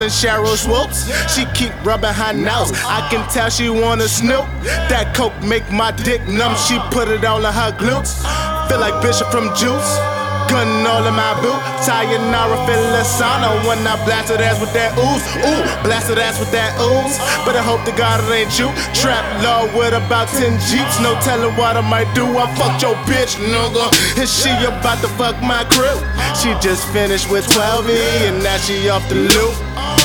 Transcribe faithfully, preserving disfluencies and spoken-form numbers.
and Cheryl Swoops. She keep rubbing her nose. I can tell she wanna snoop. That coke make my dick numb. She put it all in her glutes. Feel like Bishop from Juice. Gun all in my boot. Sayonara, feel the sauna when I blast it ass with that ooze. Ooh, blast it ass with that ooze. But I hope to God it ain't you. Trap law with about ten Jeeps. No telling what I might do. I fucked your bitch, nigga. And she about to fuck my crew. She just finished with twelve E and now she off the loop.